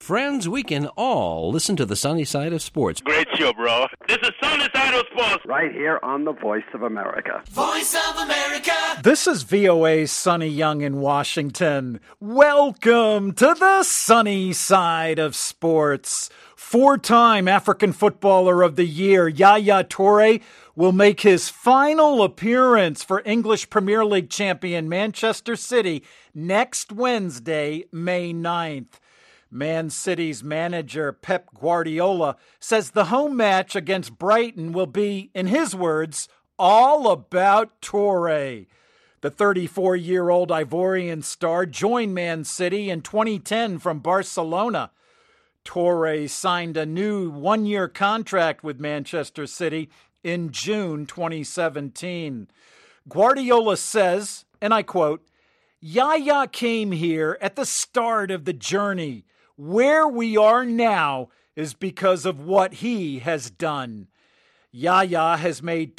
friends, we can all listen to the sunny side of sports. Great show, bro. This is Sunny Side of Sports. Right here on the Voice of America. Voice of America. This is VOA's Sonny Young in Washington. Welcome to the sunny side of sports. Four-time African Footballer of the Year, Yaya Toure, will make his final appearance for English Premier League champion Manchester City next Wednesday, May 9th. Man City's manager, Pep Guardiola, says the home match against Brighton will be, in his words, all about Toure. The 34-year-old Ivorian star joined Man City in 2010 from Barcelona. Toure signed a new one-year contract with Manchester City in June 2017. Guardiola says, and I quote, "Yaya came here at the start of the journey. Where we are now is because of what he has done." Yaya has made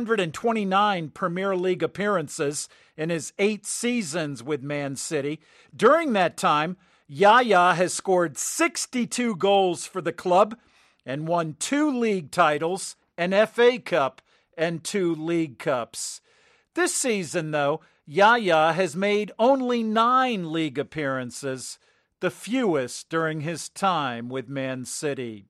229 Premier League appearances in his 8 seasons with Man City. During that time, Yaya has scored 62 goals for the club and won 2 league titles, an FA Cup, and 2 League Cups. This season, though, Yaya has made only 9 league appearances, the fewest during his time with Man City.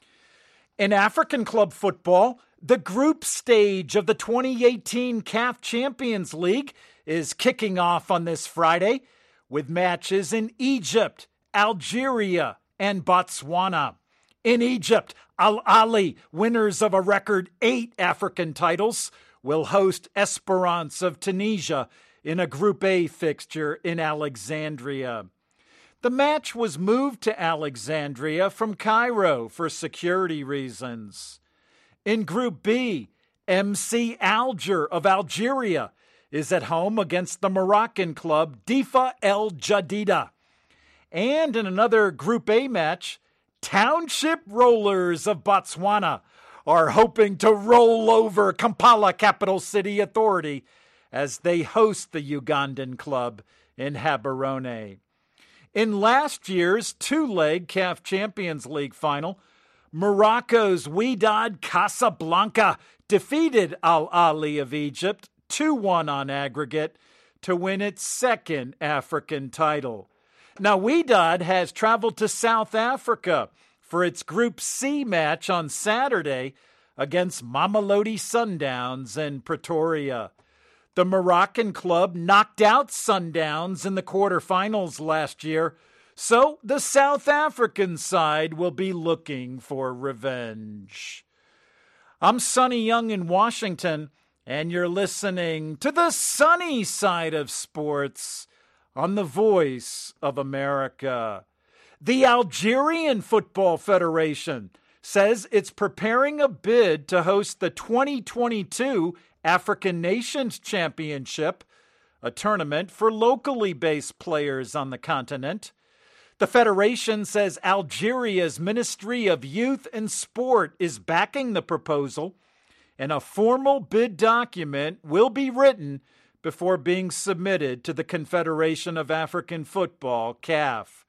In African club football, the group stage of the 2018 CAF Champions League is kicking off on this Friday with matches in Egypt, Algeria, and Botswana. In Egypt, Al Ahly, winners of a record 8 African titles, will host Esperance of Tunisia in a Group A fixture in Alexandria. The match was moved to Alexandria from Cairo for security reasons. In Group B, MC Alger of Algeria is at home against the Moroccan club Difa El Jadida. And in another Group A match, Township Rollers of Botswana are hoping to roll over Kampala Capital City Authority as they host the Ugandan club in Gaborone. In last year's 2-leg CAF Champions League final, Morocco's Wydad Casablanca defeated Al Ahly of Egypt 2-1 on aggregate to win its 2nd African title. Now, Wydad has traveled to South Africa for its Group C match on Saturday against Mamelodi Sundowns in Pretoria. The Moroccan club knocked out Sundowns in the quarterfinals last year, so the South African side will be looking for revenge. I'm Sonny Young in Washington, and you're listening to the sunny side of sports on the Voice of America. The Algerian Football Federation says it's preparing a bid to host the 2022 African Nations Championship, a tournament for locally based players on the continent. The federation says Algeria's Ministry of Youth and Sport is backing the proposal, and a formal bid document will be written before being submitted to the Confederation of African Football, CAF.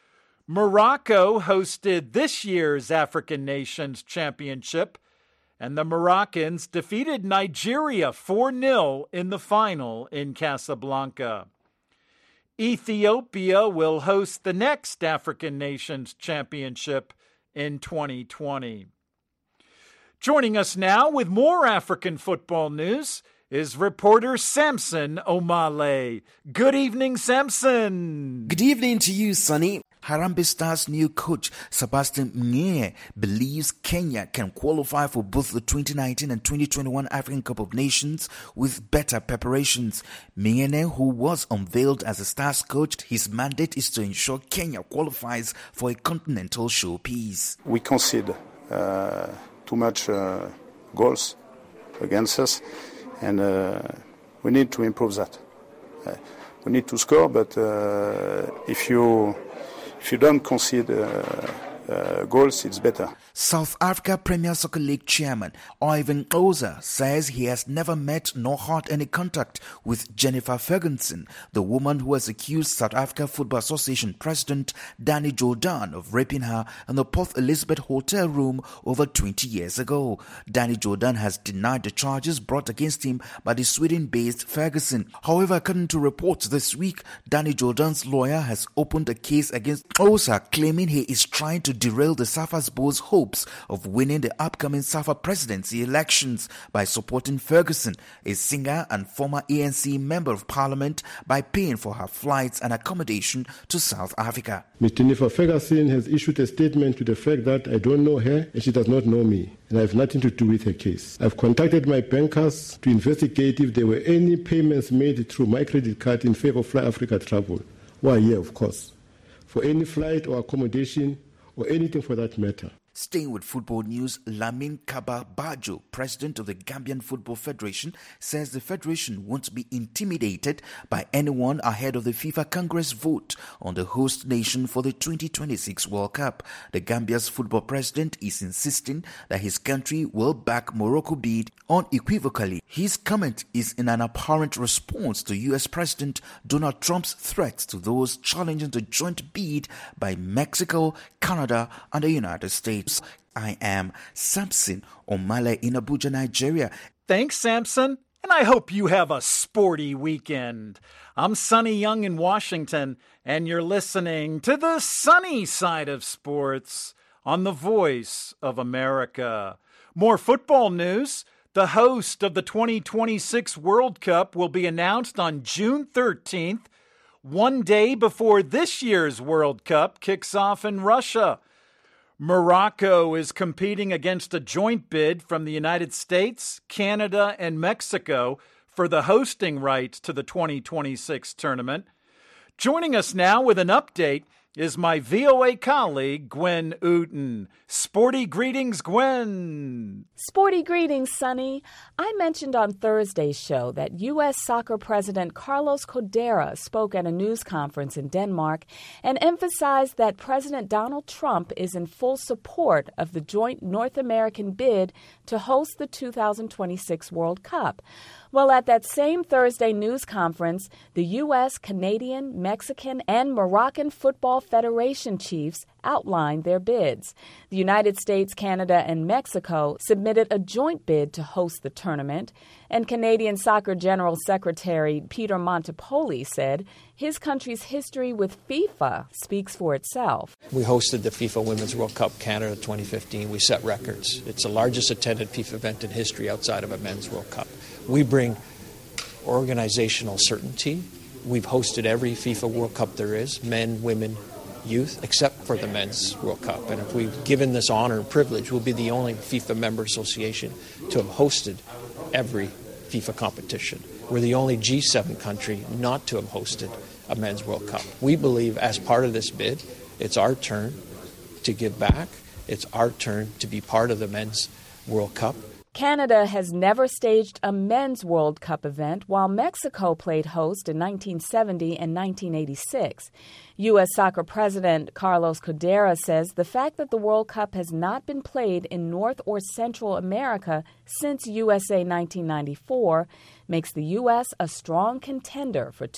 Morocco hosted this year's African Nations Championship, and the Moroccans defeated Nigeria 4-0 in the final in Casablanca. Ethiopia will host the next African Nations Championship in 2020. Joining us now with more African football news is reporter Samson Omale. Good evening, Samson. Good evening to you, Sonny. Harambee Stars' new coach, Sebastian Mnye, believes Kenya can qualify for both the 2019 and 2021 African Cup of Nations with better preparations. Mnye, who was unveiled as a Stars coach, his mandate is to ensure Kenya qualifies for a continental showpiece. We concede too much goals against us, and we need to improve that. We need to score, but if you don't concede goals, it's better. South Africa Premier Soccer League chairman Ivan Xhosa says he has never met nor had any contact with Jennifer Ferguson, the woman who has accused South Africa Football Association President Danny Jordaan of raping her in the Port Elizabeth hotel room over 20 years ago. Danny Jordaan has denied the charges brought against him by the Sweden-based Ferguson. However, according to reports this week, Danny Jordaan's lawyer has opened a case against Xhosa, claiming he is trying to derail the Safa's hopes of winning the upcoming Safa presidency elections by supporting Ferguson, a singer and former ANC member of parliament, by paying for her flights and accommodation to South Africa. Ms. Jennifer Ferguson has issued a statement to the fact that I don't know her and she does not know me, and I have nothing to do with her case. I've contacted my bankers to investigate if there were any payments made through my credit card in favor of Fly Africa Travel. Why, yeah, of course, for any flight or accommodation or anything for that matter. Staying with football news, Lamin Kaba Bajo, president of the Gambian Football Federation, says the federation won't be intimidated by anyone ahead of the FIFA Congress vote on the host nation for the 2026 World Cup. The Gambia's football president is insisting that his country will back Morocco bid unequivocally. His comment is in an apparent response to US President Donald Trump's threats to those challenging the joint bid by Mexico, Canada, and the United States. I am Samson Omale in Abuja, Nigeria. Thanks, Samson, and I hope you have a sporty weekend. I'm Sonny Young in Washington, and you're listening to the sunny side of sports on the Voice of America. More football news. The host of the 2026 World Cup will be announced on June 13th, one day before this year's World Cup kicks off in Russia. Morocco is competing against a joint bid from the United States, Canada, and Mexico for the hosting rights to the 2026 tournament. Joining us now with an update is my VOA colleague, Gwen Uten. Sporty greetings, Gwen. Sporty greetings, Sonny. I mentioned on Thursday's show that U.S. Soccer President Carlos Codera spoke at a news conference in Denmark and emphasized that President Donald Trump is in full support of the joint North American bid to host the 2026 World Cup. Well, at that same Thursday news conference, the U.S., Canadian, Mexican, and Moroccan football federation chiefs outlined their bids. The United States, Canada, and Mexico submitted a joint bid to host the tournament, and Canadian Soccer General Secretary Peter Montipoli said his country's history with FIFA speaks for itself. We hosted the FIFA Women's World Cup Canada 2015. We set records. It's the largest attended FIFA event in history outside of a men's World Cup. We bring organizational certainty. We've hosted every FIFA World Cup there is, men, women, youth, except for the Men's World Cup. And if we've given this honor and privilege, we'll be the only FIFA member association to have hosted every FIFA competition. We're the only G7 country not to have hosted a Men's World Cup. We believe as part of this bid, it's our turn to give back. It's our turn to be part of the Men's World Cup. Canada has never staged a men's World Cup event, while Mexico played host in 1970 and 1986. U.S. Soccer President Carlos Codera says the fact that the World Cup has not been played in North or Central America since USA 1994 makes the U.S. a strong contender for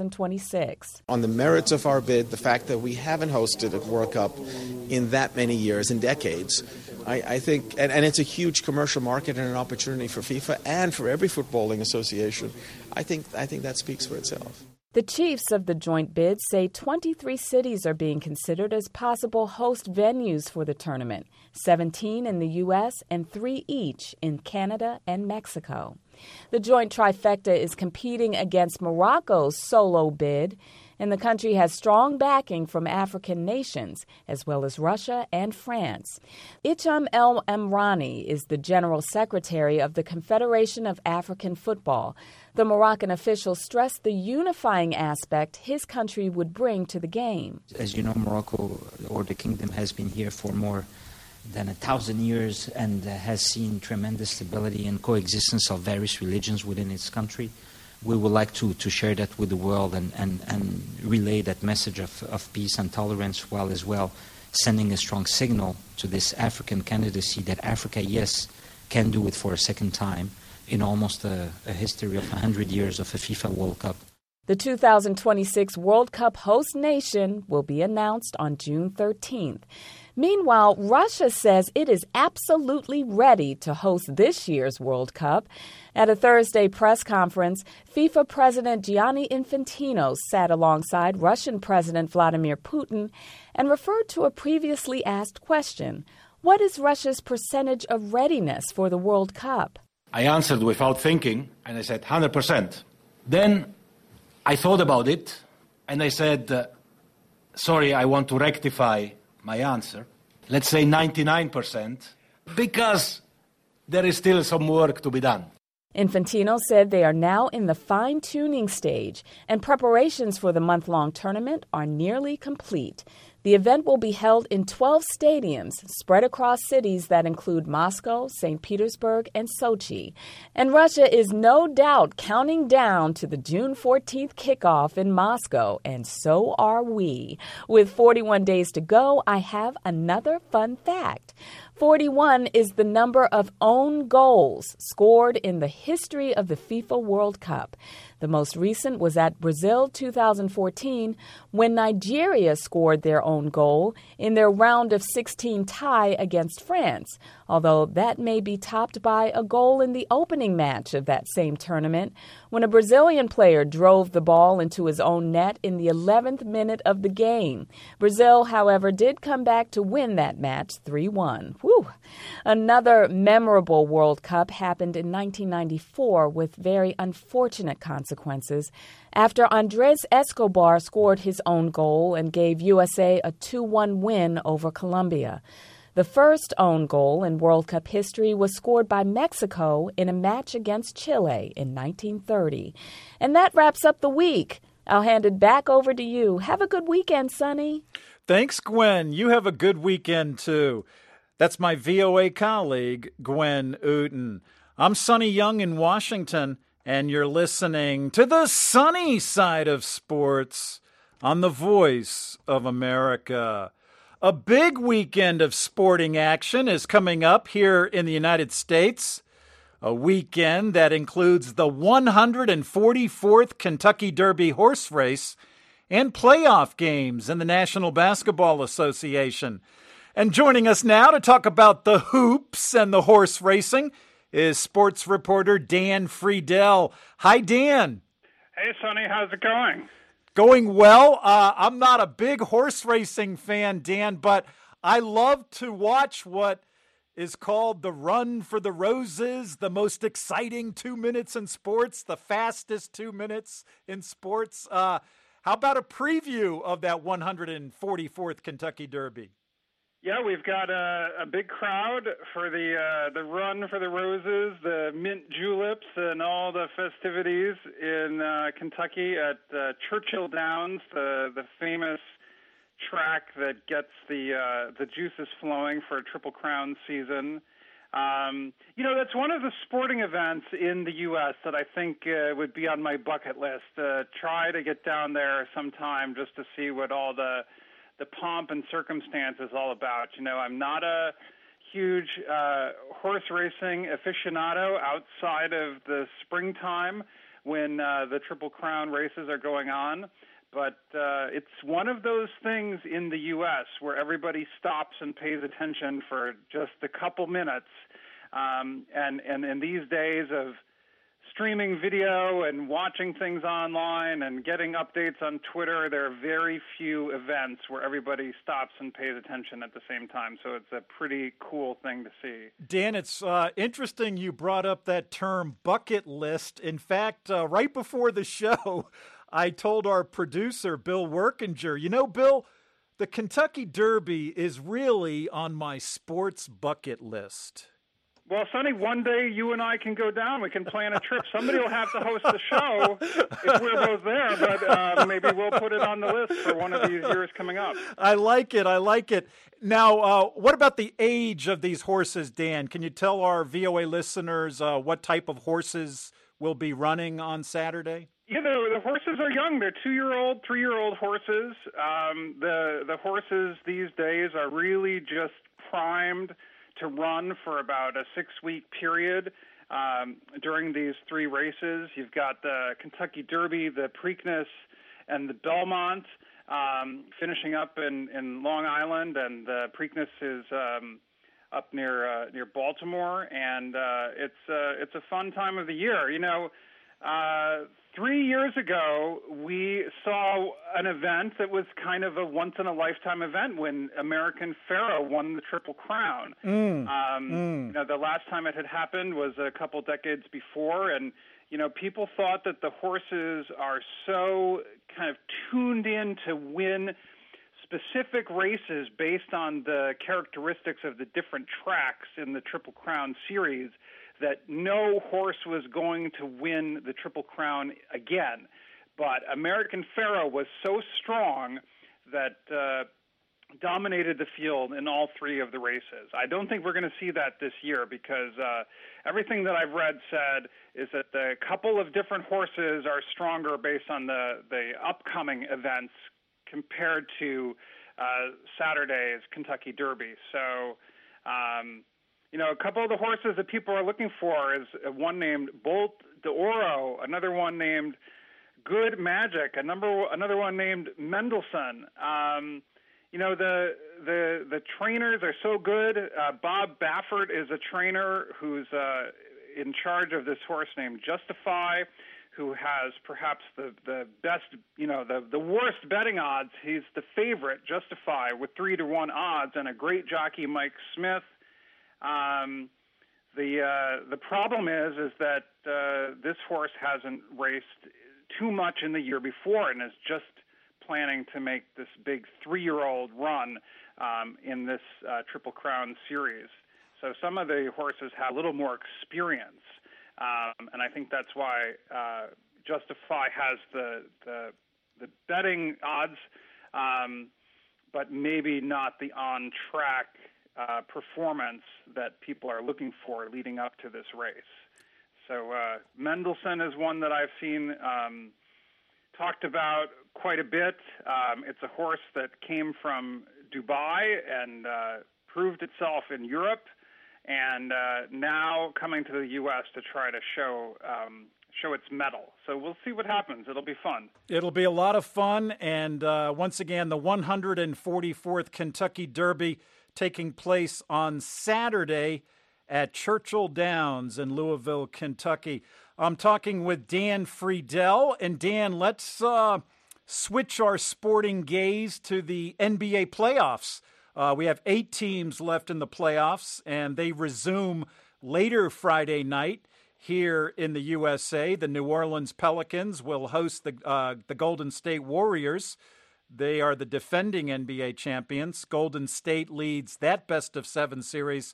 2026. On the merits of our bid, the fact that we haven't hosted a World Cup in that many years and decades, I think, and it's a huge commercial market and an opportunity for FIFA and for every footballing association. I think that speaks for itself. The chiefs of the joint bid say 23 cities are being considered as possible host venues for the tournament, 17 in the U.S. and 3 each in Canada and Mexico. The joint trifecta is competing against Morocco's solo bid, and the country has strong backing from African nations, as well as Russia and France. Icham El Amrani is the General Secretary of the Confederation of African Football. The Moroccan official stressed the unifying aspect his country would bring to the game. As you know, Morocco, or the kingdom, has been here for more than 1,000 years and has seen tremendous stability and coexistence of various religions within its country. We would like to share that with the world and relay that message of peace and tolerance, while as well sending a strong signal to this African candidacy that Africa, yes, can do it for a second time in almost a history of 100 years of a FIFA World Cup. The 2026 World Cup host nation will be announced on June 13th. Meanwhile, Russia says it is absolutely ready to host this year's World Cup. At a Thursday press conference, FIFA President Gianni Infantino sat alongside Russian President Vladimir Putin and referred to a previously asked question. What is Russia's percentage of readiness for the World Cup? I answered without thinking, and I said 100%. Then I thought about it, and I said, sorry, I want to rectify my answer. Let's say 99%, because there is still some work to be done. Infantino said they are now in the fine-tuning stage, and preparations for the month-long tournament are nearly complete. The event will be held in 12 stadiums spread across cities that include Moscow, St. Petersburg, and Sochi. And Russia is no doubt counting down to the June 14th kickoff in Moscow, and so are we. With 41 days to go, I have another fun fact. 41 is the number of own goals scored in the history of the FIFA World Cup. The most recent was at Brazil 2014, when Nigeria scored their own goal in their round of 16 tie against France, although that may be topped by a goal in the opening match of that same tournament, when a Brazilian player drove the ball into his own net in the 11th minute of the game. Brazil, however, did come back to win that match 3-1. Whew. Another memorable World Cup happened in 1994 with very unfortunate consequences after Andres Escobar scored his own goal and gave USA a 2-1 win over Colombia. The first own goal in World Cup history was scored by Mexico in a match against Chile in 1930. And that wraps up the week. I'll hand it back over to you. Have a good weekend, Sonny. Thanks, Gwen. You have a good weekend, too. That's my VOA colleague, Gwen Uten. I'm Sonny Young in Washington, and you're listening to the sunny side of sports on the Voice of America. A big weekend of sporting action is coming up here in the United States. A weekend that includes the 144th Kentucky Derby horse race and playoff games in the National Basketball Association. And joining us now to talk about the hoops and the horse racing is sports reporter Dan Friedel. Hi, Dan. Hey, Sonny. How's it going? Going well. I'm not a big horse racing fan, Dan, but I love to watch what is called the Run for the Roses, the most exciting 2 minutes in sports, the fastest 2 minutes in sports. How about a preview of that 144th Kentucky Derby? Yeah, we've got a big crowd for the Run for the Roses, the mint juleps, and all the festivities in Kentucky at Churchill Downs, the famous track that gets the juices flowing for a Triple Crown season. That's one of the sporting events in the U.S. that I think would be on my bucket list. Try to get down there sometime just to see what all the pomp and circumstance is all about. I'm not a huge horse racing aficionado outside of the springtime when the Triple Crown races are going on, but it's one of those things in the U.S. where everybody stops and pays attention for just a couple minutes. And in these days of streaming video and watching things online and getting updates on Twitter, there are very few events where everybody stops and pays attention at the same time. So it's a pretty cool thing to see. Dan, it's interesting you brought up that term bucket list. In fact, right before the show, I told our producer, Bill Workinger, Bill, the Kentucky Derby is really on my sports bucket list. Well, Sonny, one day you and I can go down. We can plan a trip. Somebody will have to host the show if we're both there, but maybe we'll put it on the list for one of these years coming up. I like it. Now, what about the age of these horses, Dan? Can you tell our VOA listeners what type of horses will be running on Saturday? The horses are young. They're 2-year-old, 3-year-old horses. The horses these days are really just primed to run for about a 6-week period during these 3 races. You've got the Kentucky Derby, the Preakness, and the Belmont finishing up in Long Island, and the Preakness is up near Baltimore, and it's a fun time of the year. 3 years ago, we saw an event that was kind of a once-in-a-lifetime event when American Pharoah won the Triple Crown. The last time it had happened was a couple decades before, and people thought that the horses are so kind of tuned in to win specific races based on the characteristics of the different tracks in the Triple Crown series that no horse was going to win the Triple Crown again. But American Pharoah was so strong that dominated the field in all 3 of the races. I don't think we're going to see that this year because everything that I've read said is that the couple of different horses are stronger based on the upcoming events compared to Saturday's Kentucky Derby. So, a couple of the horses that people are looking for is one named Bolt d'Oro, another one named Good Magic, another one named Mendelssohn. The trainers are so good. Bob Baffert is a trainer who's in charge of this horse named Justify, who has perhaps the best, the worst betting odds. He's the favorite, Justify, with 3-1 odds, and a great jockey, Mike Smith. The problem is that this horse hasn't raced too much in the year before and is just planning to make this big 3-year-old run in this Triple Crown series. So some of the horses have a little more experience, and I think that's why Justify has the betting odds, but maybe not the on-track performance that people are looking for leading up to this race. So Mendelssohn is one that I've seen talked about quite a bit. It's a horse that came from Dubai and proved itself in Europe, and now coming to the U.S. to try to show its mettle. So we'll see what happens. It'll be fun. It'll be a lot of fun, and once again, the 144th Kentucky Derby taking place on Saturday at Churchill Downs in Louisville, Kentucky. I'm talking with Dan Friedel. And Dan, let's switch our sporting gaze to the NBA playoffs. We have 8 teams left in the playoffs, and they resume later Friday night here in the USA. The New Orleans Pelicans will host the Golden State Warriors. They are the defending NBA champions. Golden State leads that best-of-7 series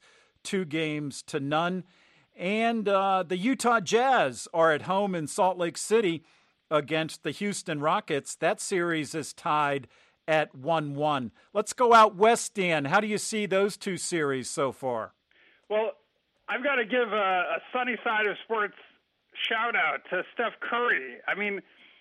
2-0. And the Utah Jazz are at home in Salt Lake City against the Houston Rockets. That series is tied at 1-1. Let's go out west, Dan. How do you see those 2 series so far? Well, I've got to give a sunny side of sports shout-out to Steph Curry. I mean,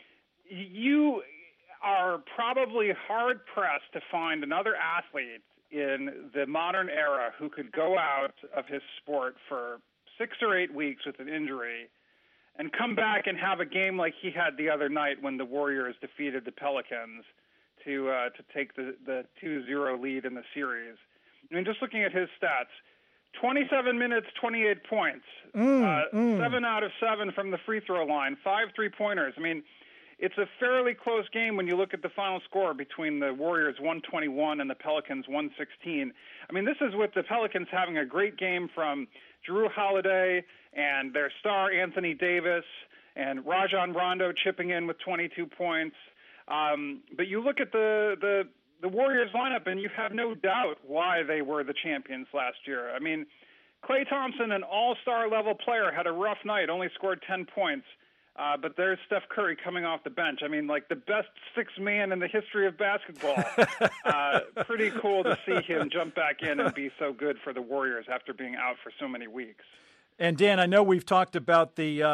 you are probably hard-pressed to find another athlete in the modern era who could go out of his sport for 6 or 8 weeks with an injury and come back and have a game like he had the other night when the Warriors defeated the Pelicans to take the 2-0 lead in the series. I mean, just looking at his stats, 27 minutes, 28 points, 7 out of 7 from the free throw line, 5 3-pointers. I mean, it's a fairly close game when you look at the final score between the Warriors 121 and the Pelicans 116. I mean, this is with the Pelicans having a great game from Jrue Holiday and their star Anthony Davis and Rajon Rondo chipping in with 22 points. But you look at the Warriors lineup and you have no doubt why they were the champions last year. I mean, Klay Thompson, an all-star level player, had a rough night, only scored 10 points. But there's Steph Curry coming off the bench. I mean, like the best 6th man in the history of basketball. Pretty cool to see him jump back in and be so good for the Warriors after being out for so many weeks. And Dan, I know we've talked about the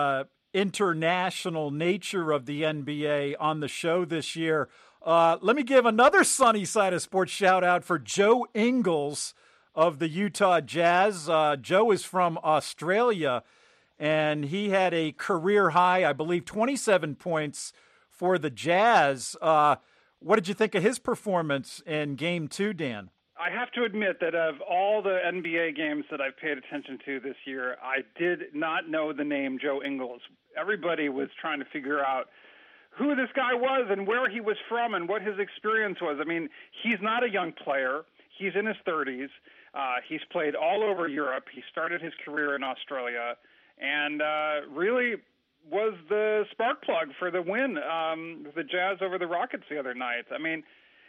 international nature of the NBA on the show this year. Let me give another sunny side of sports shout out for Joe Ingles of the Utah Jazz. Joe is from Australia, and he had a career high, I believe, 27 points for the Jazz. What did you think of his performance in Game 2, Dan? I have to admit that of all the NBA games that I've paid attention to this year, I did not know the name Joe Ingles. Everybody was trying to figure out who this guy was and where he was from and what his experience was. I mean, he's not a young player. He's in his 30s. He's played all over Europe. He started his career in Australia and really was the spark plug for the win, the Jazz over the Rockets the other night. I mean,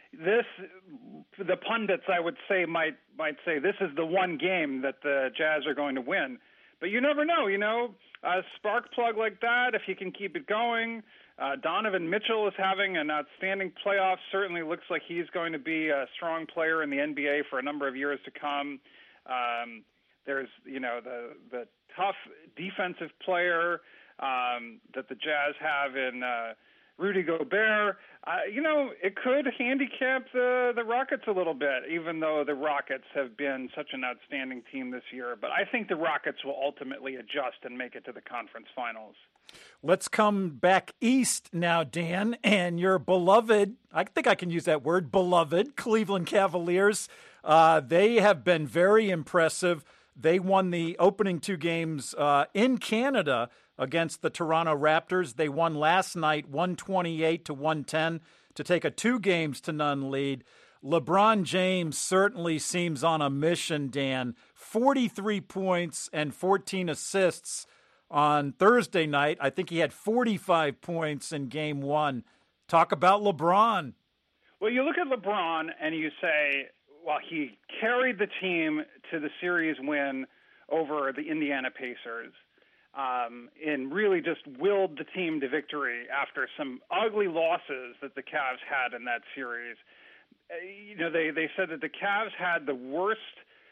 the pundits, I would say, might say this is the one game that the Jazz are going to win. But you never know, a spark plug like that, if you can keep it going. Donovan Mitchell is having an outstanding playoff. Certainly looks like he's going to be a strong player in the NBA for a number of years to come. There's, the tough defensive player that the Jazz have in Rudy Gobert. It could handicap the Rockets a little bit, even though the Rockets have been such an outstanding team this year. But I think the Rockets will ultimately adjust and make it to the conference finals. Let's come back east now, Dan, and your beloved, I think I can use that word, beloved, Cleveland Cavaliers. They have been very impressive. They won the opening 2 games in Canada against the Toronto Raptors. They won last night 128-110 to take a 2-0 lead. LeBron James certainly seems on a mission, Dan. 43 points and 14 assists on Thursday night. I think he had 45 points in Game 1. Talk about LeBron. Well, you look at LeBron and you say, well, he carried the team to the series win over the Indiana Pacers. And really just willed the team to victory after some ugly losses that the Cavs had in that series. They said that the Cavs had the worst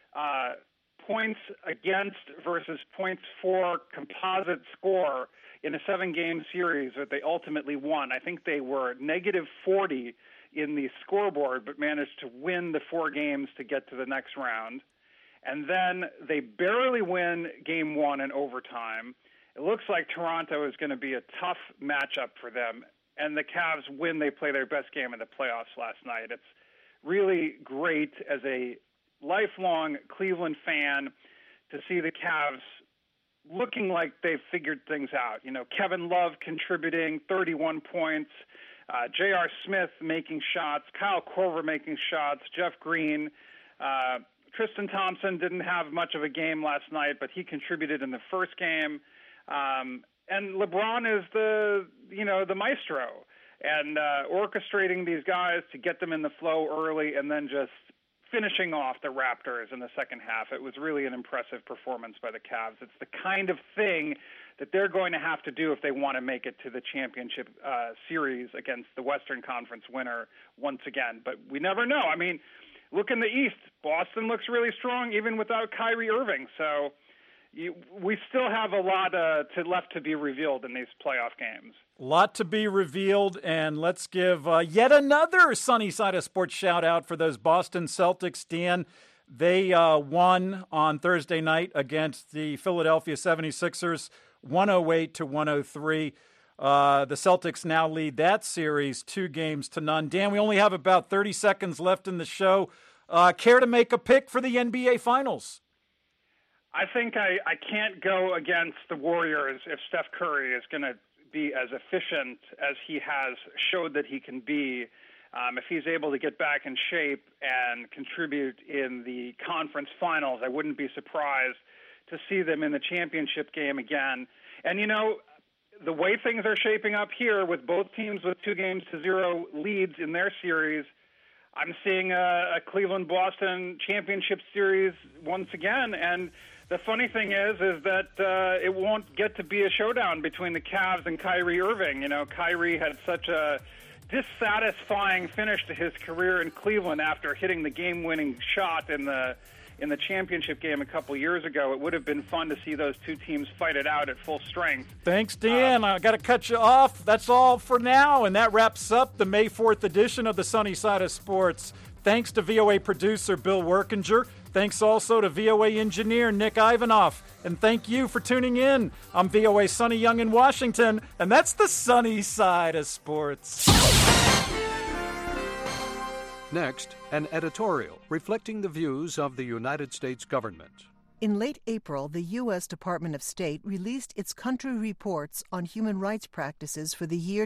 points against versus points for composite score in a 7-game series that they ultimately won. I think they were -40 in the scoreboard, but managed to win the 4 games to get to the next round. And then they barely win Game 1 in overtime. It looks like Toronto is going to be a tough matchup for them. And the Cavs win. They play their best game in the playoffs last night. It's really great as a lifelong Cleveland fan to see the Cavs looking like they've figured things out. Kevin Love contributing 31 points, J.R. Smith making shots, Kyle Korver making shots, Jeff Green, Tristan Thompson didn't have much of a game last night, but he contributed in the first game. And LeBron is the maestro and orchestrating these guys to get them in the flow early and then just finishing off the Raptors in the second half. It was really an impressive performance by the Cavs. It's the kind of thing that they're going to have to do if they want to make it to the championship series against the Western Conference winner once again. But we never know. I mean, look in the East. Boston looks really strong even without Kyrie Irving. So we still have a lot left to be revealed in these playoff games. A lot to be revealed, and let's give yet another sunny side of sports shout-out for those Boston Celtics, Dan. They won on Thursday night against the Philadelphia 76ers, 108-103. The Celtics now lead that series 2-0. Dan, we only have about 30 seconds left in the show. Care to make a pick for the NBA Finals? I think I can't go against the Warriors if Steph Curry is going to be as efficient as he has showed that he can be. If he's able to get back in shape and contribute in the conference finals, I wouldn't be surprised to see them in the championship game again. And, the way things are shaping up here with both teams with 2-0 leads in their series, I'm seeing a Cleveland-Boston championship series once again. And the funny thing is that it won't get to be a showdown between the Cavs and Kyrie Irving. Kyrie had such a dissatisfying finish to his career in Cleveland after hitting the game-winning shot in the in the championship game a couple years ago. It would have been fun to see those two teams fight it out at full strength. Thanks, Dan. I got to cut you off. That's all for now, and that wraps up the May 4th edition of the Sunny Side of Sports. Thanks to VOA producer Bill Workinger. Thanks also to VOA engineer Nick Ivanoff. And thank you for tuning in. I'm VOA Sonny Young in Washington, and that's the Sunny Side of Sports. Next, an editorial reflecting the views of the United States government. In late April, the U.S. Department of State released its country reports on human rights practices for the year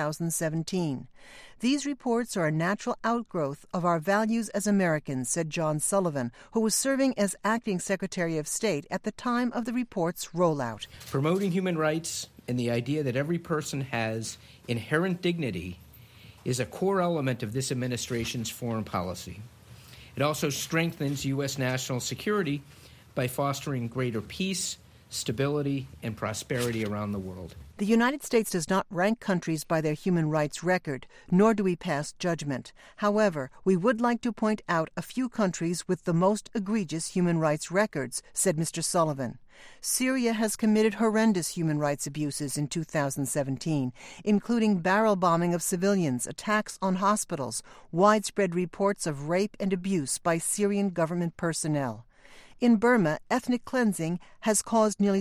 2017. These reports are a natural outgrowth of our values as Americans, said John Sullivan, who was serving as acting Secretary of State at the time of the report's rollout. Promoting human rights and the idea that every person has inherent dignity is a core element of this administration's foreign policy. It also strengthens U.S. national security by fostering greater peace, stability, and prosperity around the world. The United States does not rank countries by their human rights record, nor do we pass judgment. However, we would like to point out a few countries with the most egregious human rights records, said Mr. Sullivan. Syria has committed horrendous human rights abuses in 2017, including barrel bombing of civilians, attacks on hospitals, widespread reports of rape and abuse by Syrian government personnel. In Burma, ethnic cleansing has caused nearly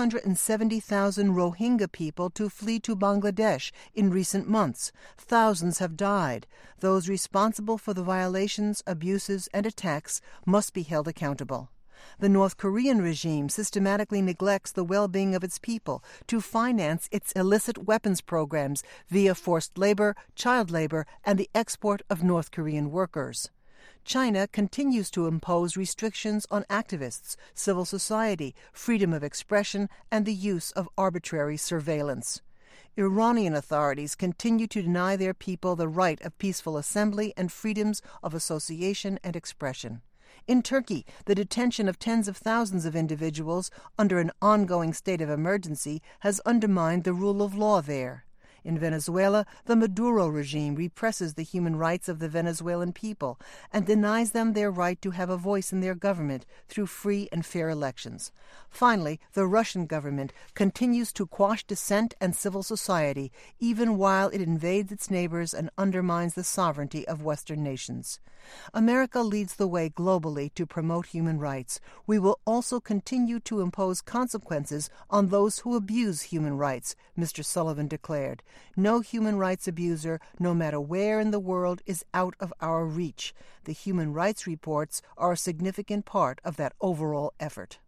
670,000 Rohingya people to flee to Bangladesh in recent months. Thousands have died. Those responsible for the violations, abuses, and attacks must be held accountable. The North Korean regime systematically neglects the well-being of its people to finance its illicit weapons programs via forced labor, child labor, and the export of North Korean workers. China continues to impose restrictions on activists, civil society, freedom of expression, and the use of arbitrary surveillance. Iranian authorities continue to deny their people the right of peaceful assembly and freedoms of association and expression. In Turkey, the detention of tens of thousands of individuals under an ongoing state of emergency has undermined the rule of law there. In Venezuela, the Maduro regime represses the human rights of the Venezuelan people and denies them their right to have a voice in their government through free and fair elections. Finally, the Russian government continues to quash dissent and civil society, even while it invades its neighbors and undermines the sovereignty of Western nations. America leads the way globally to promote human rights. We will also continue to impose consequences on those who abuse human rights, Mr. Sullivan declared. No human rights abuser, no matter where in the world, is out of our reach. The human rights reports are a significant part of that overall effort.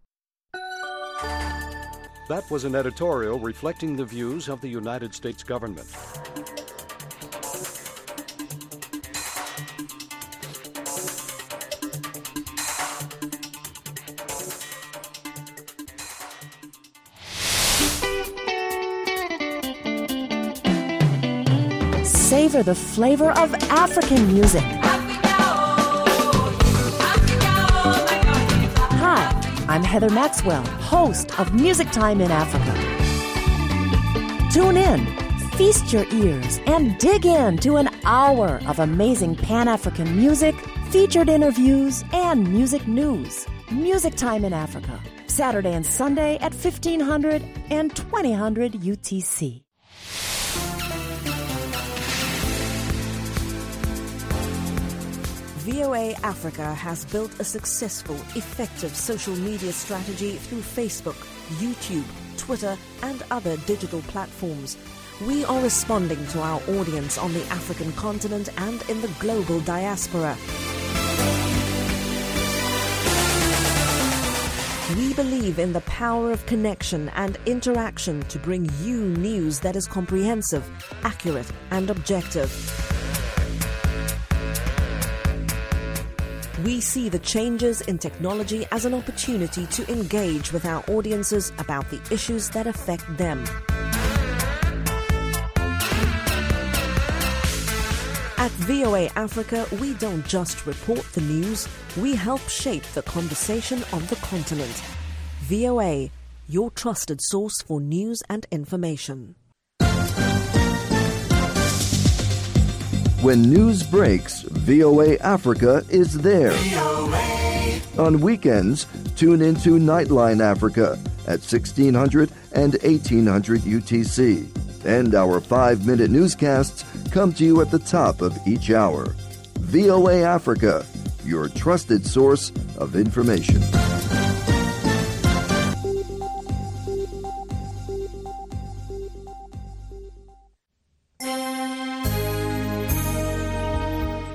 That was an editorial reflecting the views of the United States government. Savor the flavor of African music. Hi, I'm Heather Maxwell, host of Music Time in Africa. Tune in, feast your ears, and dig into an hour of amazing Pan-African music, featured interviews, and music news. Music Time in Africa, Saturday and Sunday at 1500 and 2000 UTC. VOA Africa has built a successful, effective social media strategy through Facebook, YouTube, Twitter, and other digital platforms. We are responding to our audience on the African continent and in the global diaspora. We believe in the power of connection and interaction to bring you news that is comprehensive, accurate, and objective. We see the changes in technology as an opportunity to engage with our audiences about the issues that affect them. At VOA Africa, we don't just report the news, we help shape the conversation on the continent. VOA, your trusted source for news and information. When news breaks, VOA Africa is there. On weekends, tune into Nightline Africa at 1600 and 1800 UTC. And our 5-minute newscasts come to you at the top of each hour. VOA Africa, your trusted source of information.